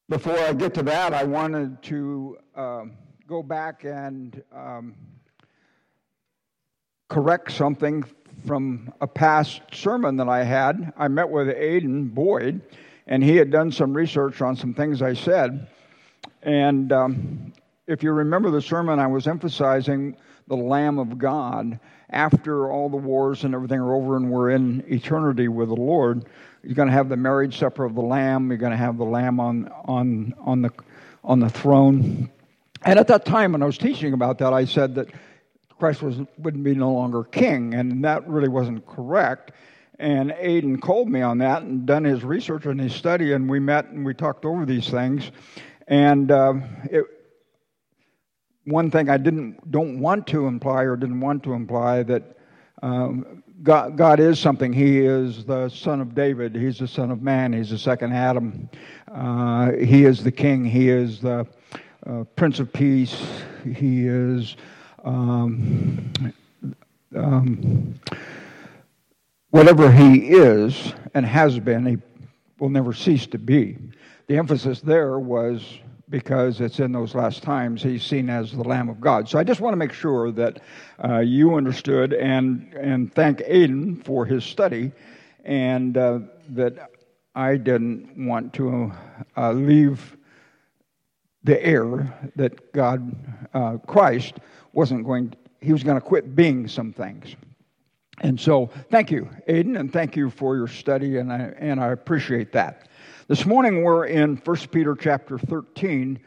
Before I get to that, I wanted to go back and correct something from a past sermon that I had. I met with Aidan Boyd, and he had done some research on some things I said. And if you remember the sermon, I was emphasizing the Lamb of God. After all the wars and everything are over and we're in eternity with the Lord, you're going to have the marriage supper of the Lamb. You're going to have the Lamb on the throne. And at that time, when I was teaching about that, I said that Christ wouldn't be no longer king, and that really wasn't correct. And Aidan called me on that and done his research and his study, and we met and we talked over these things. And one thing I didn't want to imply that God is something. He is the Son of David. He's the Son of Man. He's the second Adam. He is the King. He is the Prince of Peace. He is whatever he is and has been, he will never cease to be. The emphasis there was because it's in those last times he's seen as the Lamb of God. So I just want to make sure that you understood and thank Aidan for his study, and that I didn't want to leave the air that God, Christ, he was going to quit being some things. And so thank you, Aidan, and thank you for your study, and I appreciate that. This morning we're in 1 Peter chapter 13,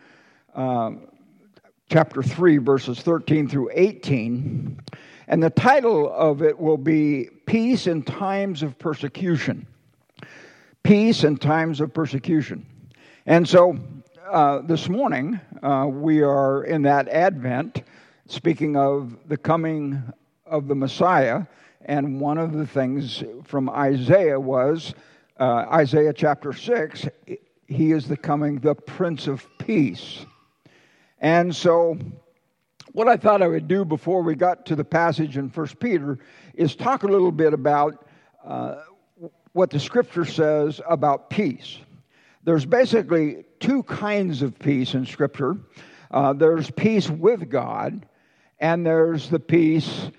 chapter 3, verses 13 through 18. And the title of it will be Peace in Times of Persecution. Peace in Times of Persecution. And so this morning we are in that Advent, speaking of the coming of the Messiah. And one of the things from Isaiah was Isaiah chapter 6, he is the Prince of Peace. And so what I thought I would do before we got to the passage in 1 Peter is talk a little bit about what the Scripture says about peace. There's basically two kinds of peace in Scripture. There's peace with God, and there's the peace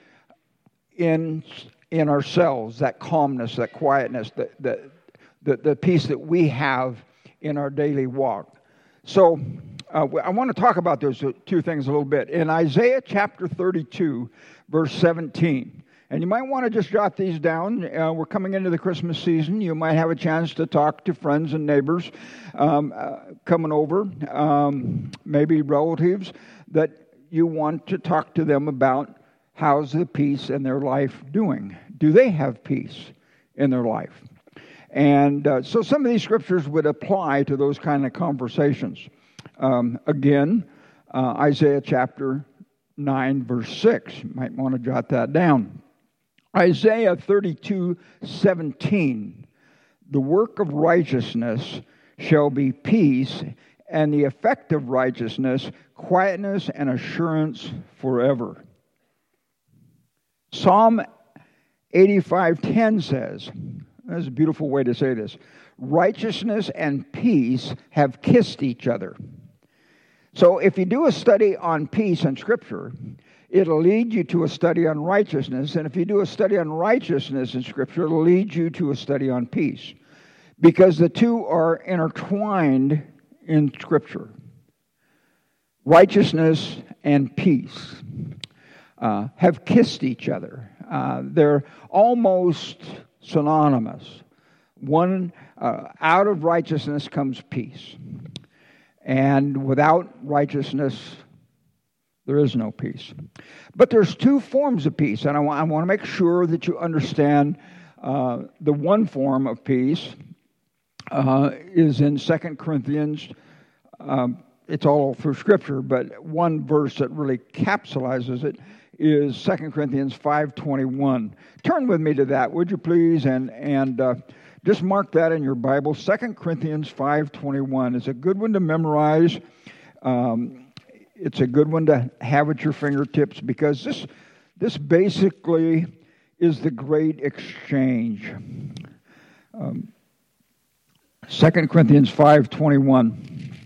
in ourselves, that calmness, that quietness, the peace that we have in our daily walk. So I want to talk about those two things a little bit. In Isaiah chapter 32, verse 17, and you might want to just jot these down. We're coming into the Christmas season. You might have a chance to talk to friends and neighbors coming over, maybe relatives, that you want to talk to them about how's the peace in their life doing. Do they have peace in their life? And so some of these scriptures would apply to those kind of conversations. Again, Isaiah chapter 9, verse 6. You might want to jot that down. Isaiah 32:17. The work of righteousness shall be peace, and the effect of righteousness, quietness and assurance forever. Psalm 85:10 says, that's a beautiful way to say this, righteousness and peace have kissed each other. So if you do a study on peace in Scripture, it'll lead you to a study on righteousness. And if you do a study on righteousness in Scripture, it'll lead you to a study on peace. Because the two are intertwined in Scripture. Righteousness and peace have kissed each other. They're almost synonymous. One, out of righteousness comes peace. And without righteousness, there is no peace. But there's two forms of peace, and I want to make sure that you understand the one form of peace is in 2 Corinthians. It's all through Scripture, but one verse that really capsulizes it is 2 Corinthians 5:21. Turn with me to that, would you please? And just mark that in your Bible. 2 Corinthians 5:21 is a good one to memorize. It's a good one to have at your fingertips, because this basically is the great exchange. 2 Corinthians 5:21.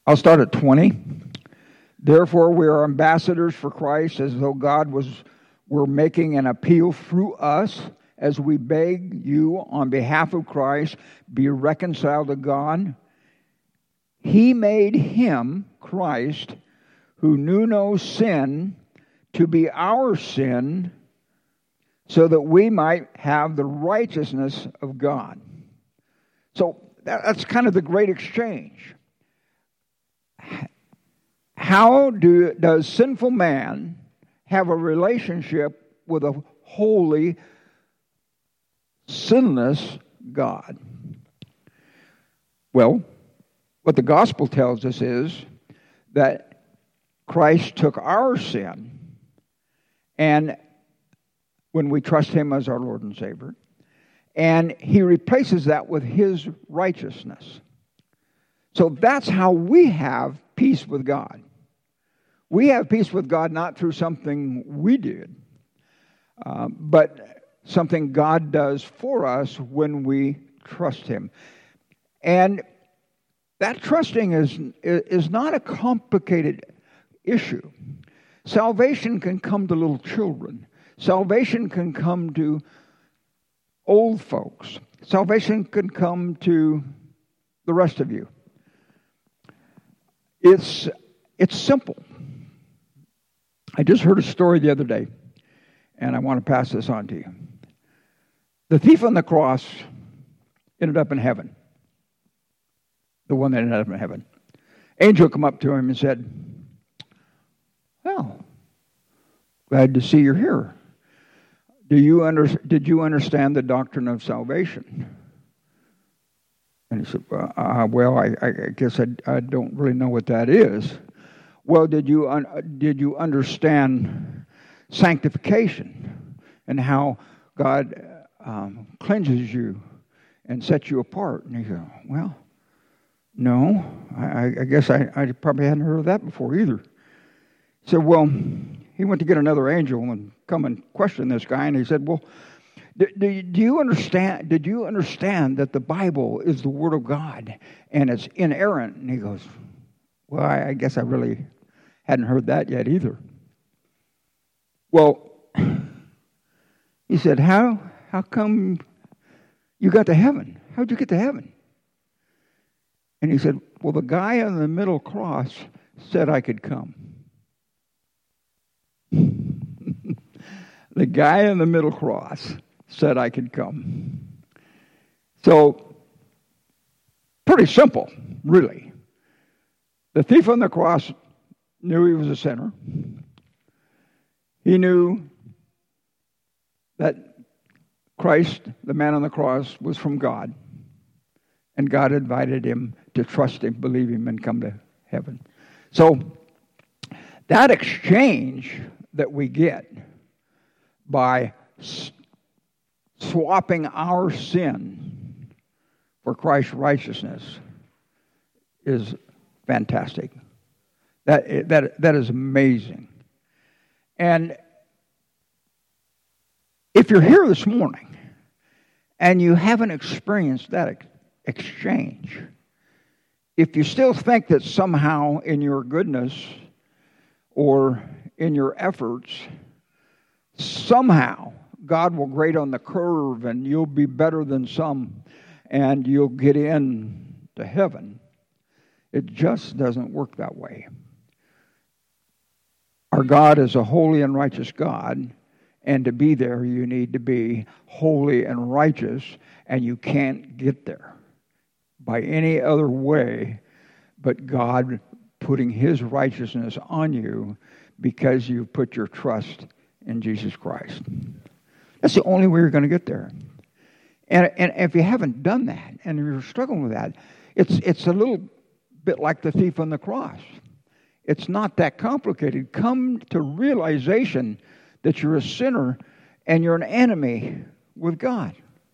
I'll start at 20. Therefore, we are ambassadors for Christ, as though God were making an appeal through us, as we beg you on behalf of Christ, be reconciled to God. He made him, Christ, who knew no sin, to be our sin, so that we might have the righteousness of God. So that's kind of the great exchange. How does sinful man have a relationship with a holy, sinless God? Well, what the gospel tells us is that Christ took our sin, and when we trust him as our Lord and Savior, and he replaces that with his righteousness. So that's how we have peace with God. We have peace with God not through something we did, but something God does for us when we trust him. And that trusting is not a complicated issue. Salvation can come to little children. Salvation can come to old folks. Salvation can come to the rest of you. It's simple. I just heard a story the other day, and I want to pass this on to you. The thief on the cross ended up in heaven. The one that ended up in heaven. Angel come up to him and said, "Well, glad to see you're here. Did you understand the doctrine of salvation?" And he said, "Well, I guess I don't really know what that is." "Well, did you understand sanctification and how God cleanses you and sets you apart?" And he said, "Well, no, I guess I probably hadn't heard of that before either." He said, well, he went to get another angel and come and question this guy, and he said, "Well, did you understand that the Bible is the Word of God and it's inerrant?" And he goes, "Well, I guess I really hadn't heard that yet either." Well, he said, how come you got to heaven? How'd you get to heaven? And he said, "Well, the guy on the middle cross said I could come." The guy on the middle cross said I could come. So, pretty simple, really. The thief on the cross knew he was a sinner. He knew that Christ, the man on the cross, was from God. And God invited him to trust him, believe him, and come to heaven. So, that exchange that we get by swapping our sin for Christ's righteousness is fantastic. That is amazing. And if you're here this morning and you haven't experienced that exchange, if you still think that somehow in your goodness or in your efforts, somehow God will grade on the curve and you'll be better than some and you'll get in to heaven, it just doesn't work that way. Our God is a holy and righteous God, and to be there you need to be holy and righteous, and you can't get there by any other way but God putting his righteousness on you because you put your trust in Jesus Christ. That's the only way you're going to get there. And if you haven't done that and you're struggling with that, it's a little bit like the thief on the cross. It's not that complicated. Come to realization that you're a sinner and you're an enemy with God.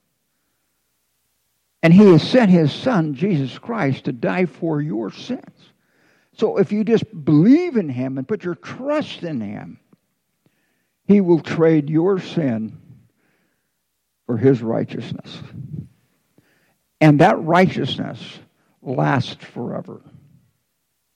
And he has sent his son, Jesus Christ, to die for your sins. So if you just believe in him and put your trust in him, he will trade your sin for his righteousness. And that righteousness lasts forever.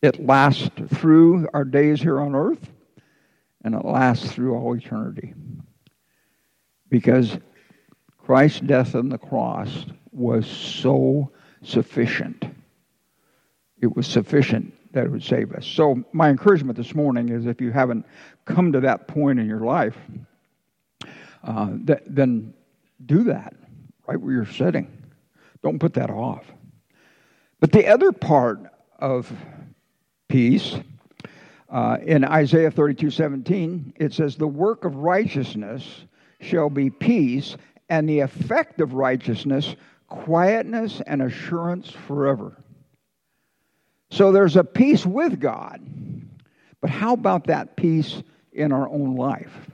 It lasts through our days here on earth, and it lasts through all eternity. Because Christ's death on the cross was so sufficient. It was sufficient that it would save us. So my encouragement this morning is, if you haven't come to that point in your life, then do that right where you're sitting. Don't put that off. But the other part of peace, in Isaiah 32:17, it says, "The work of righteousness shall be peace, and the effect of righteousness, quietness and assurance forever." So there's a peace with God. But how about that peace in our own life?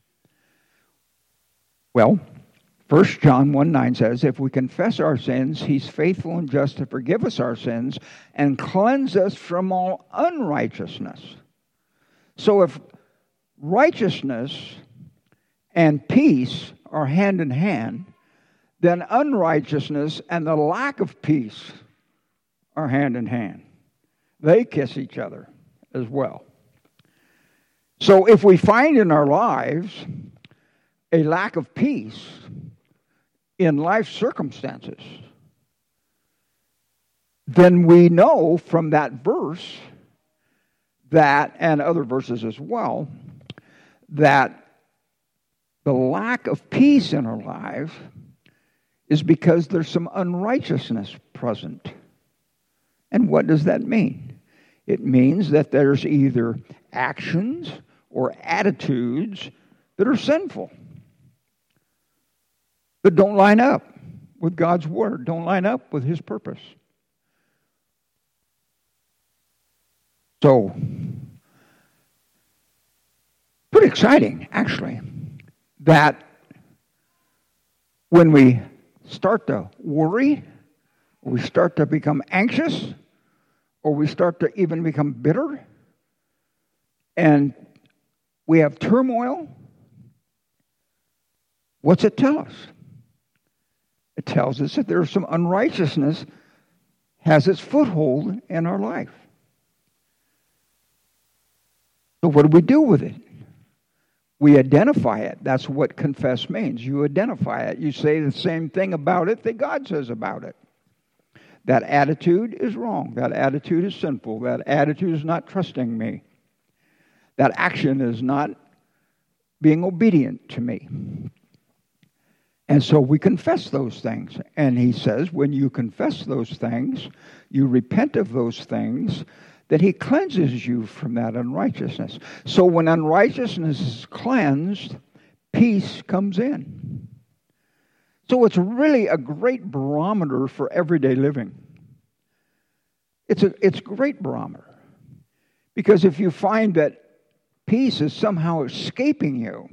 Well, 1 John 1:9 says, "If we confess our sins, He's faithful and just to forgive us our sins and cleanse us from all unrighteousness." So if righteousness and peace are hand in hand, then unrighteousness and the lack of peace are hand in hand. They kiss each other as well. So if we find in our lives a lack of peace in life circumstances, then we know from that verse, that, and other verses as well, that the lack of peace in our lives is because there's some unrighteousness present. And what does that mean? It means that there's either actions or attitudes that are sinful, that don't line up with God's Word, don't line up with His purpose. So, pretty exciting, actually, that when we start to worry, or we start to become anxious, or we start to even become bitter, and we have turmoil, what's it tell us? It tells us that there's some unrighteousness has its foothold in our life. So what do we do with it? We identify it. That's what confess means. You identify it. You say the same thing about it that God says about it. That attitude is wrong. That attitude is sinful. That attitude is not trusting me. That action is not being obedient to me. And so we confess those things. And he says, when you confess those things, you repent of those things, that He cleanses you from that unrighteousness. So when unrighteousness is cleansed, peace comes in. So it's really a great barometer for everyday living. It's a great barometer. Because if you find that peace is somehow escaping you,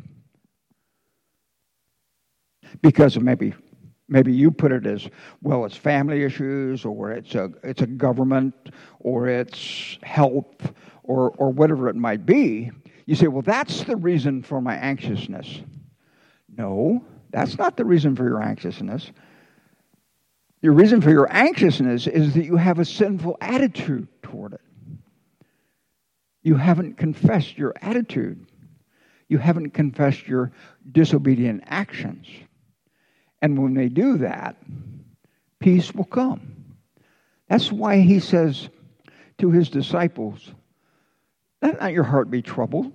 because of maybe you put it as, well, it's family issues, or it's a government, or it's health, or whatever it might be, you say, well, that's the reason for my anxiousness. No, that's not the reason for your anxiousness. Your reason for your anxiousness is that you have a sinful attitude toward it. You haven't confessed your attitude. You haven't confessed your disobedient actions. And when they do that, peace will come. That's why He says to His disciples, let not your heart be troubled.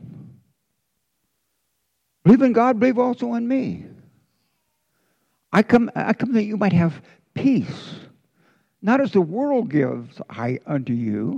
Believe in God, believe also in me. I come that you might have peace. Not as the world gives I unto you.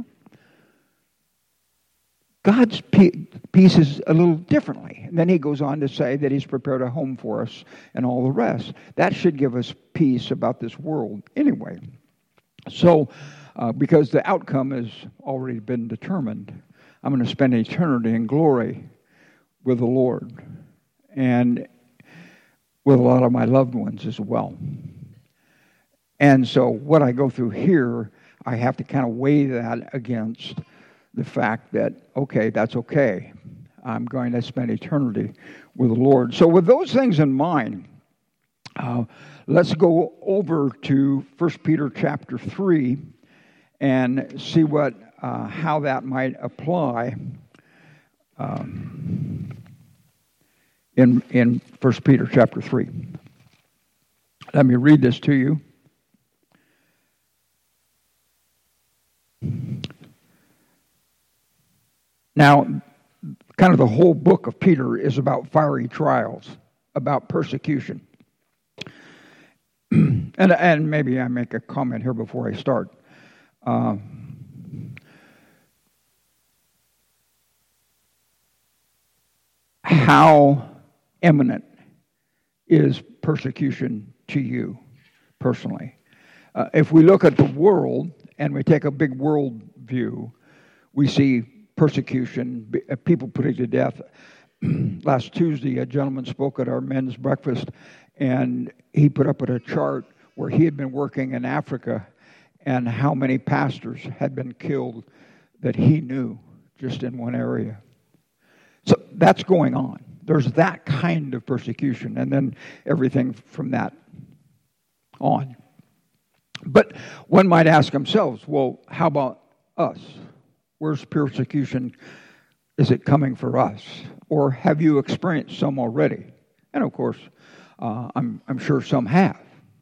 God's peace is a little differently. And then He goes on to say that He's prepared a home for us and all the rest. That should give us peace about this world anyway. So, because the outcome has already been determined, I'm going to spend eternity in glory with the Lord and with a lot of my loved ones as well. And so what I go through here, I have to kind of weigh that against the fact that, okay, that's okay. I'm going to spend eternity with the Lord. So with those things in mind, let's go over to 1 Peter chapter 3 and see what how that might apply in 1 Peter chapter 3. Let me read this to you. Now, kind of the whole book of Peter is about fiery trials, about persecution. And maybe I make a comment here before I start. How imminent is persecution to you personally? If we look at the world and we take a big world view, we see persecution, people put to death. Last Tuesday, a gentleman spoke at our men's breakfast, and he put up a chart where he had been working in Africa and how many pastors had been killed that he knew just in one area. So that's going on. There's that kind of persecution, and then everything from that on. But one might ask themselves, well, how about us? Where's persecution? Is it coming for us? Or have you experienced some already? And of course, I'm sure some have.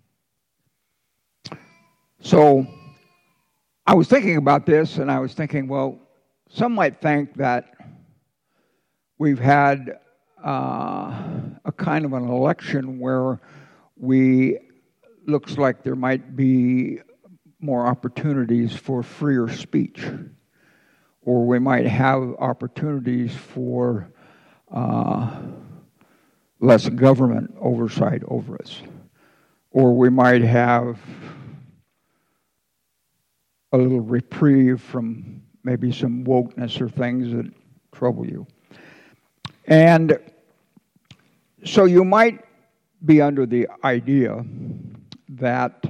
So I was thinking about this, and I was thinking, well, some might think that we've had a kind of an election where looks like there might be more opportunities for freer speech, or we might have opportunities for less government oversight over us, or we might have a little reprieve from maybe some wokeness or things that trouble you. And so you might be under the idea that,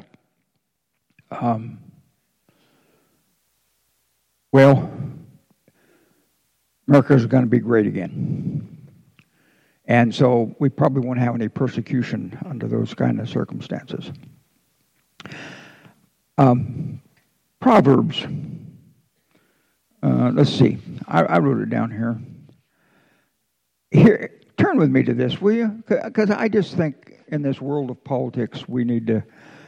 America's going to be great again. And so we probably won't have any persecution under those kind of circumstances. Proverbs. Let's see. I wrote it down here. Here, turn with me to this, will you? Because I just think in this world of politics, we need to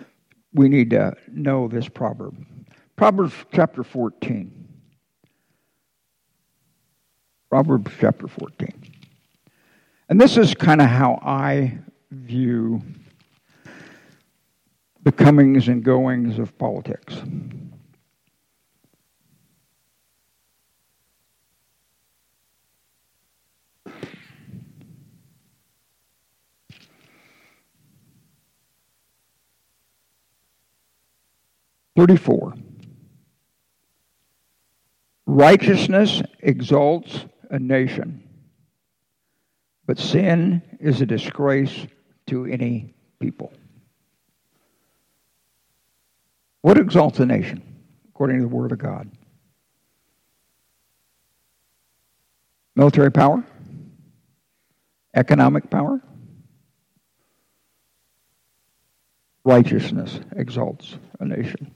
know this proverb. Proverbs chapter 14. Proverbs chapter 14. And this is kind of how I view the comings and goings of politics. (34) Righteousness exalts a nation, but sin is a disgrace to any people. What exalts a nation, according to the Word of God? Military power? Economic power? Righteousness exalts a nation.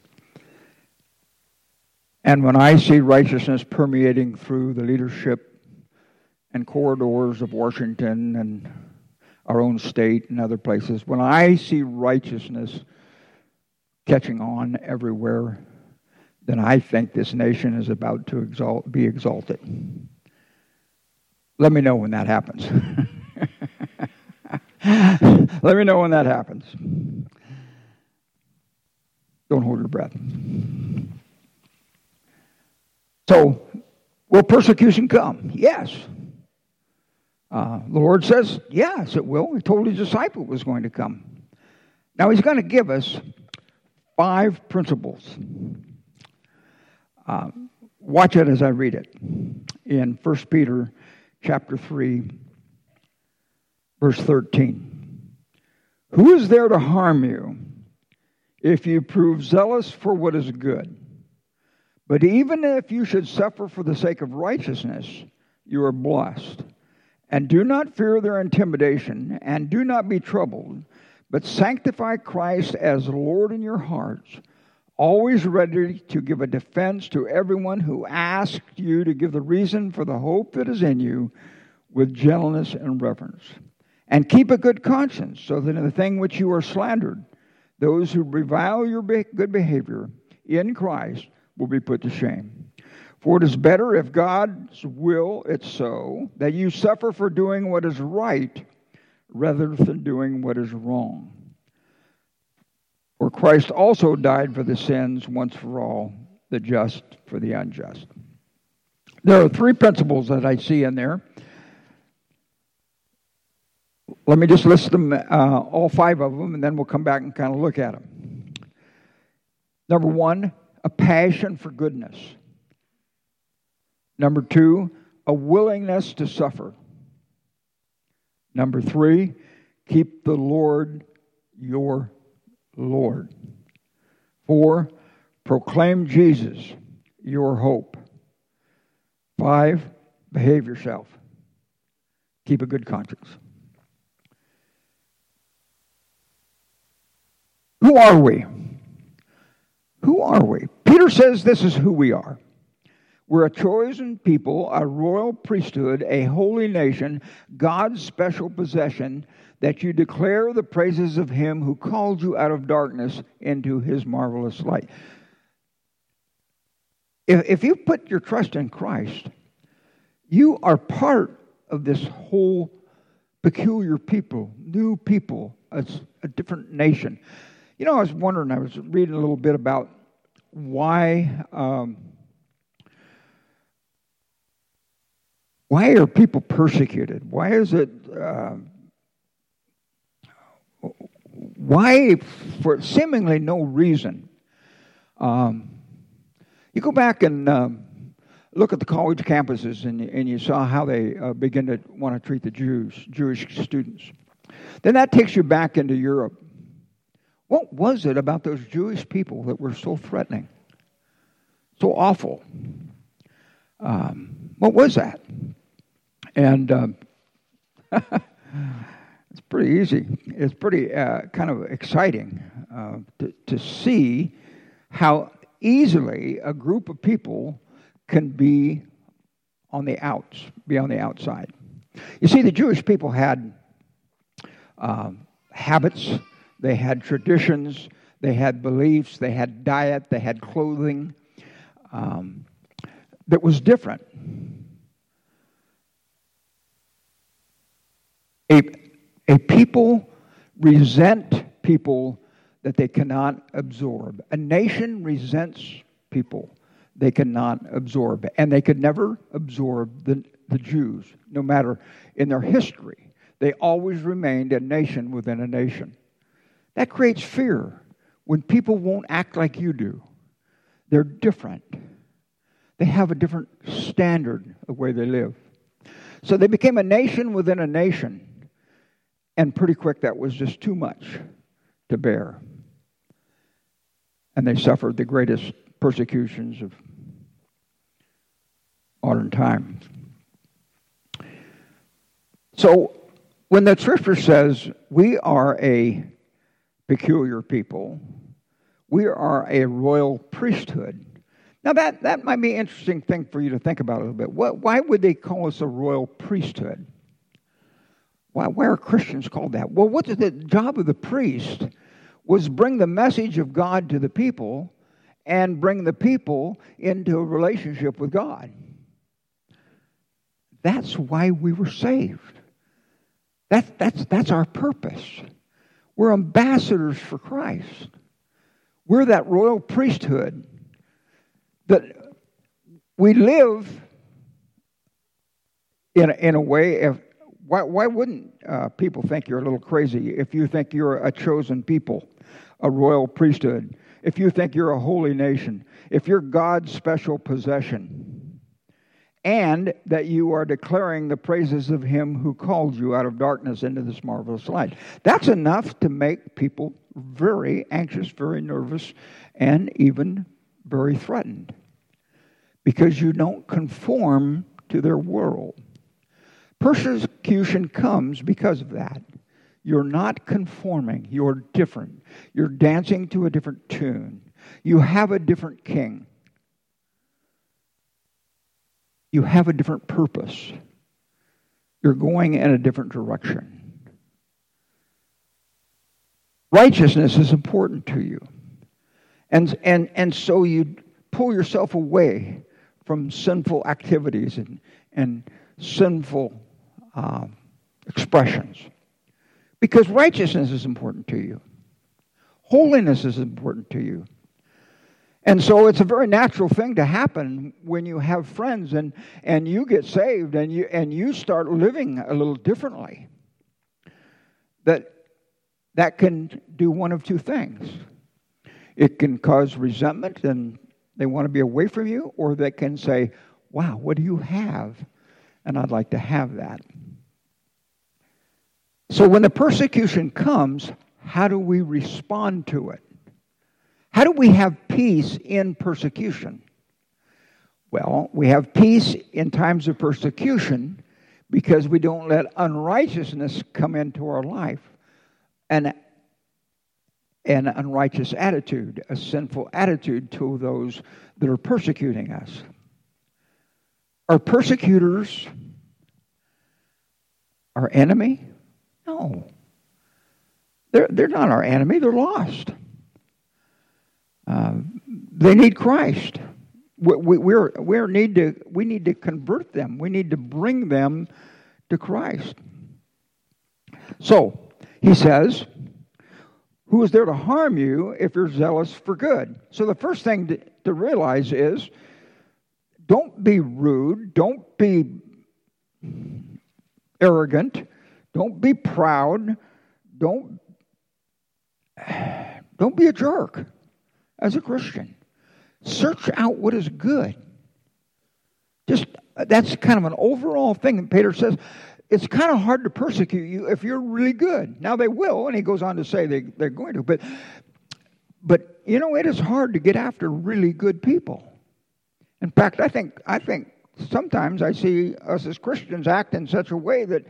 And when I see righteousness permeating through the leadership and corridors of Washington and our own state and other places, when I see righteousness catching on everywhere, then I think this nation is about to be exalted. Let me know when that happens. Let me know when that happens. Don't hold your breath. So, will persecution come? Yes. The Lord says, yes, it will. He told his disciple it was going to come. Now, he's going to give us 5 principles. Watch it as I read it. In 1 Peter chapter 3, verse 13. Who is there to harm you if you prove zealous for what is good? But even if you should suffer for the sake of righteousness, you are blessed. And do not fear their intimidation, and do not be troubled, but sanctify Christ as Lord in your hearts, always ready to give a defense to everyone who asks you to give the reason for the hope that is in you with gentleness and reverence. And keep a good conscience, so that in the thing which you are slandered, those who revile your good behavior in Christ will be put to shame. For it is better, if God's will it so, that you suffer for doing what is right rather than doing what is wrong. For Christ also died for the sins once for all, the just for the unjust. There are three principles that I see in there. Let me just list them, all five of them, and then we'll come back and kind of look at them. Number one, a passion for goodness. Number two, a willingness to suffer. Number three, keep the Lord your Lord. 4, proclaim Jesus, your hope. 5, behave yourself. Keep a good conscience. Who are we? Who are we? Peter says this is who we are. We're a chosen people, a royal priesthood, a holy nation, God's special possession, that you declare the praises of him who called you out of darkness into his marvelous light. If you put your trust in Christ, you are part of this whole peculiar people, new people, a different nation. You know, I was wondering, I was reading a little bit about why are people persecuted? Why is it, why, for seemingly no reason? You go back and look at the college campuses and you saw how they begin to want to treat the Jewish students. Then that takes you back into Europe. What was it about those Jewish people that were so threatening, so awful? What was that? And it's pretty easy. It's pretty kind of exciting to see how easily a group of people can be on the outside. You see, the Jewish people had habits, they had traditions, they had beliefs, they had diet, they had clothing that was different. A people resent people that they cannot absorb. A nation resents people they cannot absorb. And they could never absorb the Jews, no matter in their history. They always remained a nation within a nation. That creates fear when people won't act like you do. They're different. They have a different standard of the way they live. So they became a nation within a nation. And pretty quick, that was just too much to bear. And they suffered the greatest persecutions of modern times. So when the scripture says we are a peculiar people, we are a royal priesthood. Now that might be an interesting thing for you to think about a little bit. Why would they call us a royal priesthood? Why are Christians called that? Well, what's the job of the priest was bring the message of God to the people and bring the people into a relationship with God. That's why we were saved. That's our purpose. We're ambassadors for Christ. We're that royal priesthood that we live in a way. Why wouldn't people think you're a little crazy if you think you're a chosen people, a royal priesthood, if you think you're a holy nation, if you're God's special possession, and that you are declaring the praises of him who called you out of darkness into this marvelous light? That's enough to make people very anxious, very nervous, and even very threatened, because you don't conform to their world. Persecution comes because of that. You're not conforming. You're different. You're dancing to a different tune. You have a different king. You have a different purpose. You're going in a different direction. Righteousness is important to you. And so you pull yourself away from sinful activities and sinful expressions. Because righteousness is important to you. Holiness is important to you. And so it's a very natural thing to happen when you have friends and you get saved and you start living a little differently. That can do one of two things. It can cause resentment and they want to be away from you, or they can say, wow, what do you have? And I'd like to have that. So when the persecution comes, how do we respond to it? How do we have peace in persecution? Well, we have peace in times of persecution because we don't let unrighteousness come into our life. An unrighteous attitude, a sinful attitude to those that are persecuting us. Are persecutors our enemy? No. They're not our enemy. They're lost. They need Christ. We need to convert them. We need to bring them to Christ. So, he says, who is there to harm you if you're zealous for good? So the first thing to realize is, don't be rude, don't be arrogant, don't be proud, don't be a jerk as a Christian. Search out what is good. That's kind of an overall thing. And Peter says, it's kind of hard to persecute you if you're really good. Now they will, and he goes on to say they're going to. But you know, it is hard to get after really good people. In fact, I think sometimes I see us as Christians act in such a way that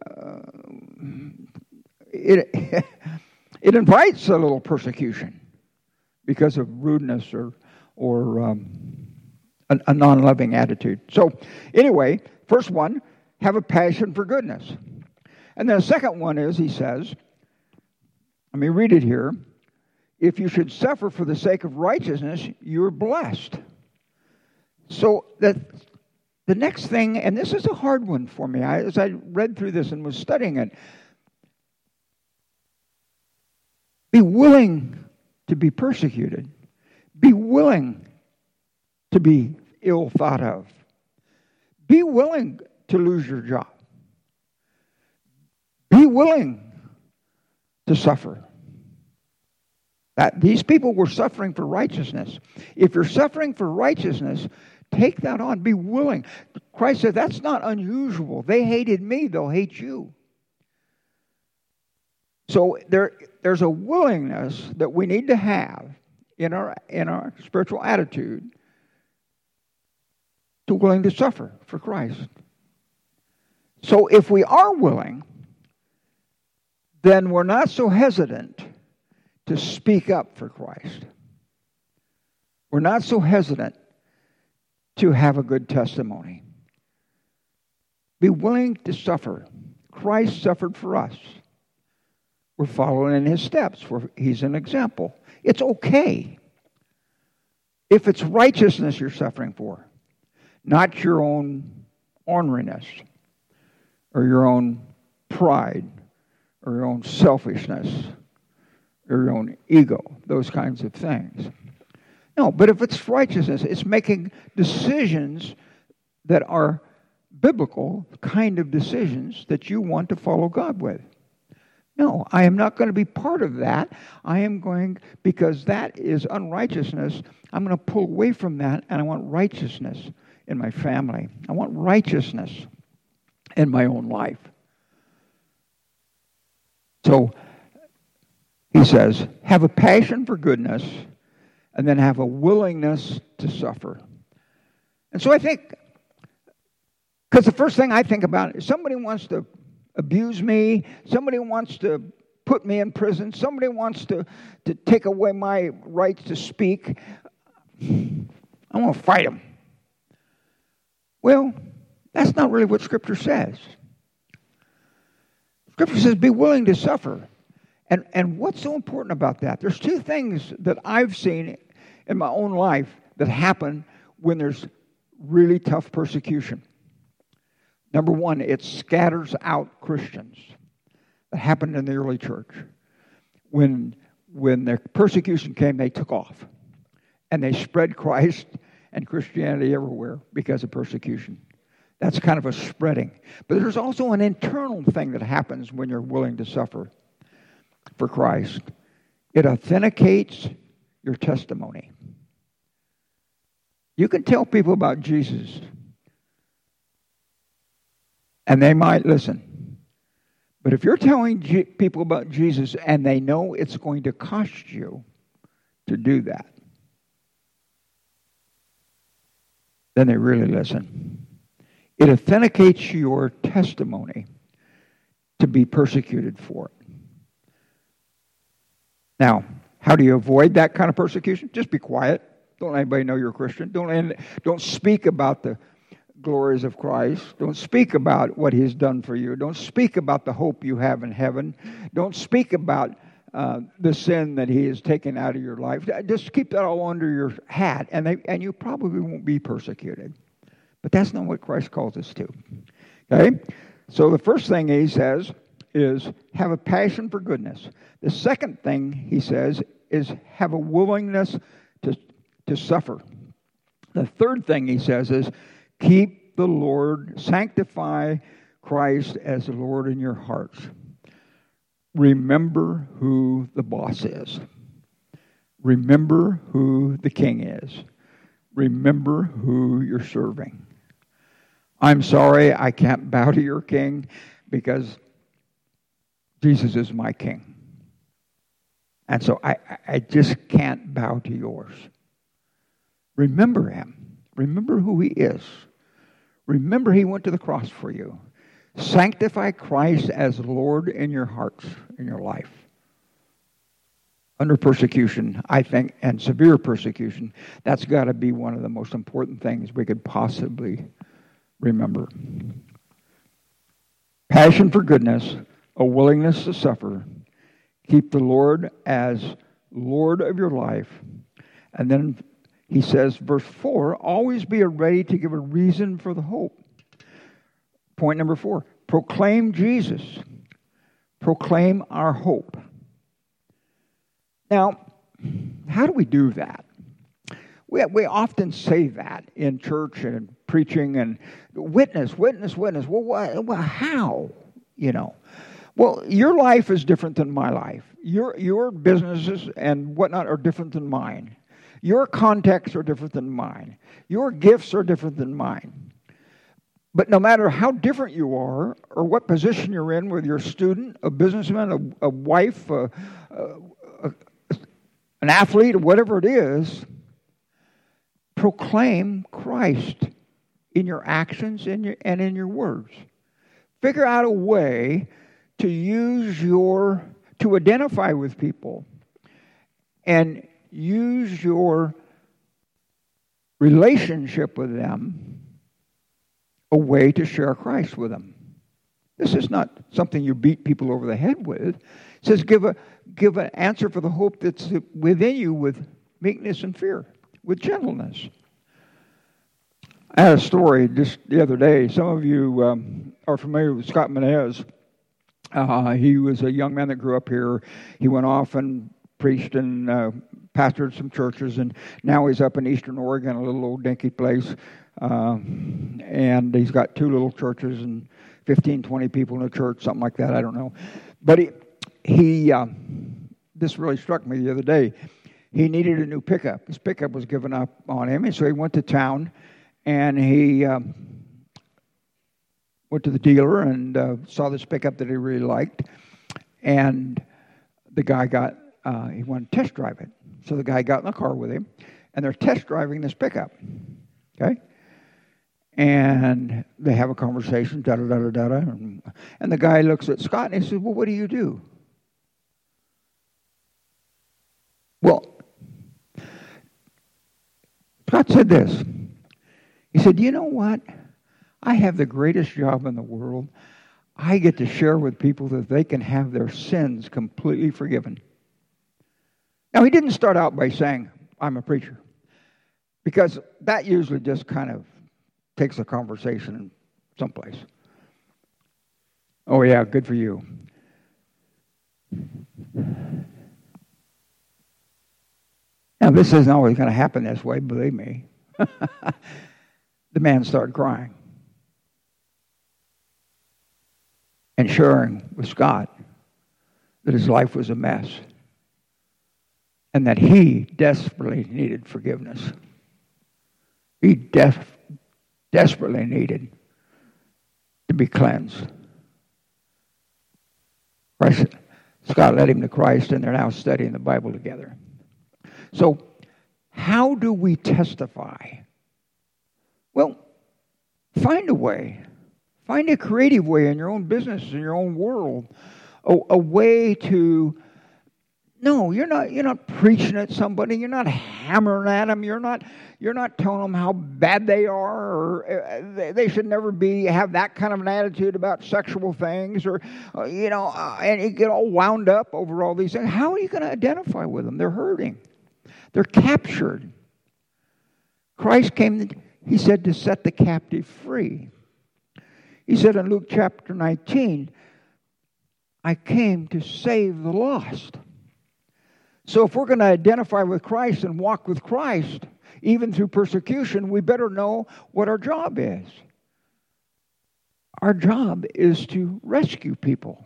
it invites a little persecution because of rudeness or a non-loving attitude. So anyway, first one, have a passion for goodness. And then the second one is, he says, let me read it here, if you should suffer for the sake of righteousness, you're blessed. So the next thing, and this is a hard one for me, as I read through this and was studying it, be willing to be persecuted. Be willing to be ill thought of. Be willing to lose your job. Be willing to suffer. That these people were suffering for righteousness. If you're suffering for righteousness, take that on. Be willing. Christ said that's not unusual. They hated me, they'll hate you. So there's a willingness that we need to have in our spiritual attitude to willing to suffer for Christ. So if we are willing, then we're not so hesitant to speak up for Christ. We're not so hesitant to have a good testimony. Be willing to suffer. Christ suffered for us. We're following in his steps. He's an example. It's okay if it's righteousness you're suffering for, not your own orneriness or your own pride or your own selfishness or your own ego, those kinds of things. No, but if it's righteousness, it's making decisions that are biblical kind of decisions that you want to follow God with. No, I am not going to be part of that. I am going, because that is unrighteousness, I'm going to pull away from that, and I want righteousness in my family. I want righteousness in my own life. So, he says, have a passion for goodness, and then have a willingness to suffer. And so I think, because the first thing I think about, if somebody wants to abuse me. Somebody wants to put me in prison. Somebody wants to take away my rights to speak. I'm going to fight them. Well, that's not really what Scripture says. Scripture says, be willing to suffer. And what's so important about that? There's two things that I've seen in my own life that happen when there's really tough persecution. Number one, it scatters out Christians. That happened in the early church. When the persecution came, they took off. And they spread Christ and Christianity everywhere because of persecution. That's kind of a spreading. But there's also an internal thing that happens when you're willing to suffer for Christ. It authenticates your testimony. You can tell people about Jesus, and they might listen. But if you're telling people about Jesus and they know it's going to cost you to do that, then they really listen. It authenticates your testimony to be persecuted for it. Now, how do you avoid that kind of persecution? Just be quiet. Don't let anybody know you're a Christian. Don't speak about the glories of Christ. Don't speak about what He's done for you. Don't speak about the hope you have in heaven. Don't speak about the sin that He has taken out of your life. Just keep that all under your hat, and you probably won't be persecuted. But that's not what Christ calls us to. Okay? So the first thing He says is have a passion for goodness. The second thing He says is have a willingness to suffer. The third thing He says is keep the Lord, sanctify Christ as the Lord in your hearts. Remember who the boss is. Remember who the king is. Remember who you're serving. I'm sorry I can't bow to your king because Jesus is my king. And so I just can't bow to yours. Remember Him. Remember who He is. Remember He went to the cross for you. Sanctify Christ as Lord in your hearts, in your life. Under persecution, I think, and severe persecution, that's got to be one of the most important things we could possibly remember. Passion for goodness, a willingness to suffer. Keep the Lord as Lord of your life. And then He says, verse 4, always be ready to give a reason for the hope. Point number 4, proclaim Jesus. Proclaim our hope. Now, how do we do that? We often say that in church and in preaching and witness. Well, how? Well, your life is different than my life. Your businesses and whatnot are different than mine. Your contexts are different than mine. Your gifts are different than mine. But no matter how different you are or what position you're in, whether you're a student, a businessman, a wife, an athlete, or whatever it is, proclaim Christ in your actions and in your words. Figure out a way to identify with people and use your relationship with them a way to share Christ with them. This is not something you beat people over the head with. It says give an answer for the hope that's within you with meekness and fear, with gentleness. I had a story just the other day. Some of you are familiar with Scott Menez. He was a young man that grew up here. He went off and preached and pastored some churches, and now he's up in Eastern Oregon, a little old dinky place. And he's got 2 little churches and 15, 20 people in a church, something like that. I don't know. But he this really struck me the other day. He needed a new pickup. His pickup was given up on him, and so he went to town, and he went to the dealer and saw this pickup that he really liked. And the guy he wanted to test drive it. So the guy got in the car with him, and they're test driving this pickup. Okay? And they have a conversation, da-da-da-da-da. And the guy looks at Scott and he says, well, what do you do? Well, Scott said this. He said, you know what? I have the greatest job in the world. I get to share with people that they can have their sins completely forgiven. Now, he didn't start out by saying, I'm a preacher, because that usually just kind of takes the conversation someplace. Oh, yeah, good for you. Now, this isn't always going to happen this way, believe me. The man started crying and sharing with Scott that his life was a mess and that he desperately needed forgiveness. He desperately needed to be cleansed. Scott led him to Christ, and they're now studying the Bible together. So, how do we testify? Well, find a way. Find a creative way in your own business, in your own world. A way to... No, you're not preaching at somebody. You're not hammering at them. You're not telling them how bad they are, or they should never have that kind of an attitude about sexual things, or and you get all wound up over all these things. How are you going to identify with them? They're hurting. They're captured. Christ came, he said, to set the captive free. He said in Luke chapter 19, I came to save the lost. So if we're going to identify with Christ and walk with Christ, even through persecution, we better know what our job is. Our job is to rescue people.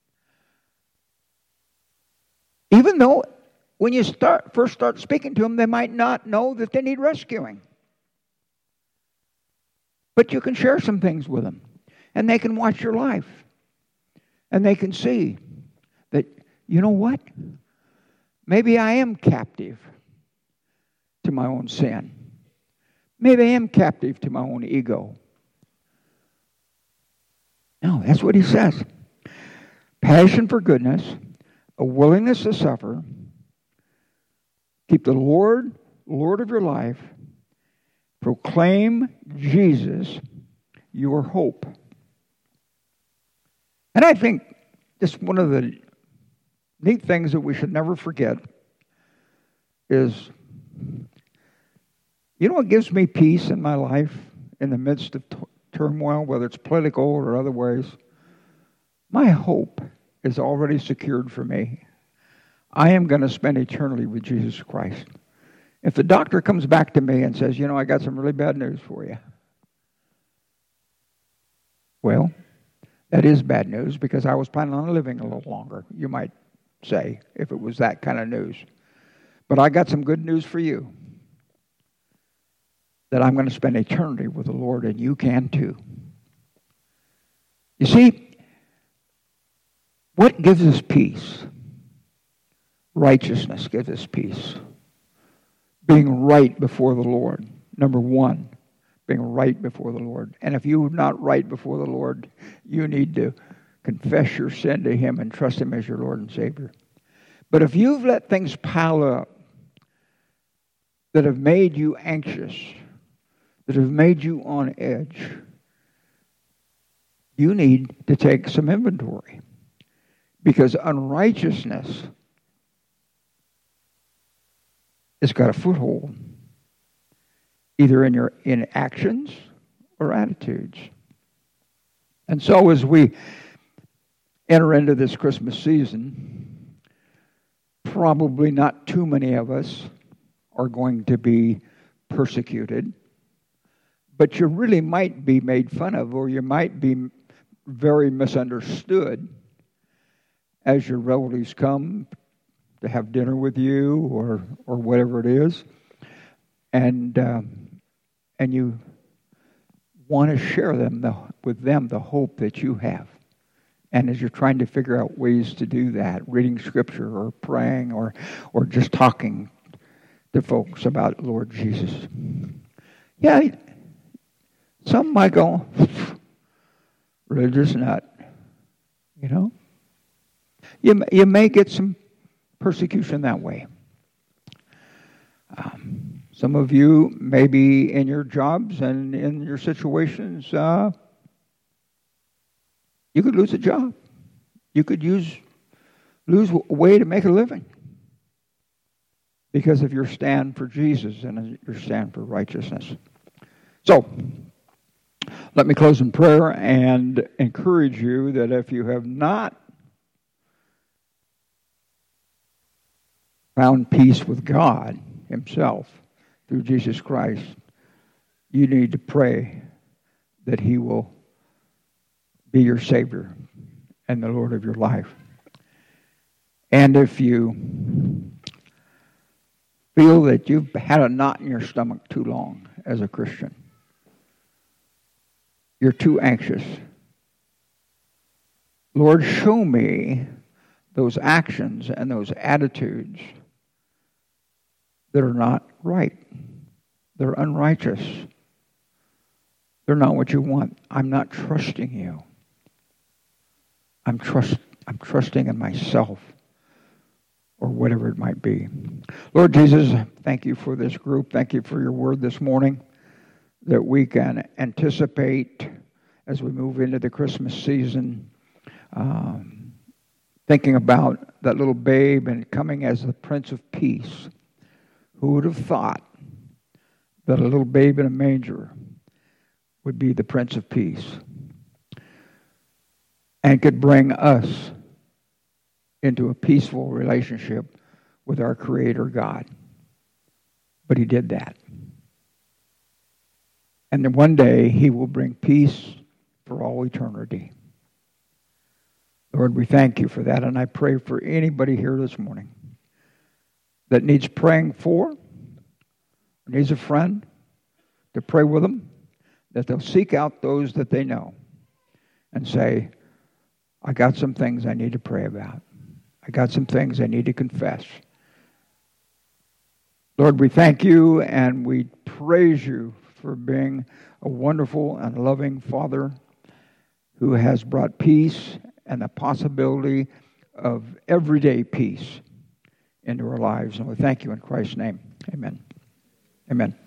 Even though when you first start speaking to them, they might not know that they need rescuing. But you can share some things with them, and they can watch your life, and they can see that, you know what? Maybe I am captive to my own sin. Maybe I am captive to my own ego. No, that's what he says. Passion for goodness, a willingness to suffer. Keep the Lord of your life. Proclaim Jesus, your hope. And I think just one of the neat things that we should never forget is, you know what gives me peace in my life in the midst of turmoil, whether it's political or other ways? My hope is already secured for me. I am going to spend eternity with Jesus Christ. If the doctor comes back to me and says, I got some really bad news for you. Well, that is bad news, because I was planning on living a little longer, you might say, if it was that kind of news. But I got some good news for you, that I'm going to spend eternity with the Lord, and you can too. You see, what gives us peace? Righteousness gives us peace. Being right before the Lord. Number one, being right before the Lord. And if you're not right before the Lord, you need to confess your sin to Him and trust Him as your Lord and Savior. But if you've let things pile up that have made you anxious, that have made you on edge, you need to take some inventory. Because unrighteousness has got a foothold, either in actions or attitudes. And so as we enter into this Christmas season, probably not too many of us are going to be persecuted, but you really might be made fun of, or you might be very misunderstood as your relatives come to have dinner with you, or whatever it is, and you want to share with them the hope that you have. And as you're trying to figure out ways to do that, reading Scripture or praying or just talking to folks about Lord Jesus. Yeah, Some might go, religious nut. You know? You may get some persecution that way. Some of you, maybe in your jobs and in your situations, you could lose a job. You could lose a way to make a living because of your stand for Jesus and your stand for righteousness. So, let me close in prayer and encourage you that if you have not found peace with God Himself through Jesus Christ, you need to pray that He will be your Savior and the Lord of your life. And if you feel that you've had a knot in your stomach too long as a Christian, you're too anxious, Lord, show me those actions and those attitudes that are not right. They're unrighteous. They're not what you want. I'm not trusting you. I'm trusting in myself or whatever it might be. Lord Jesus, thank you for this group. Thank you for your word this morning that we can anticipate as we move into the Christmas season, thinking about that little babe and coming as the Prince of Peace. Who would have thought that a little babe in a manger would be the Prince of Peace and could bring us into a peaceful relationship with our Creator God? But He did that. And then one day He will bring peace for all eternity. Lord, we thank you for that, and I pray for anybody here this morning that needs praying for, needs a friend to pray with them, that they'll seek out those that they know and say, I got some things I need to pray about. I got some things I need to confess. Lord, we thank you and we praise you for being a wonderful and loving Father who has brought peace and the possibility of everyday peace into our lives. And we thank you in Christ's name. Amen. Amen.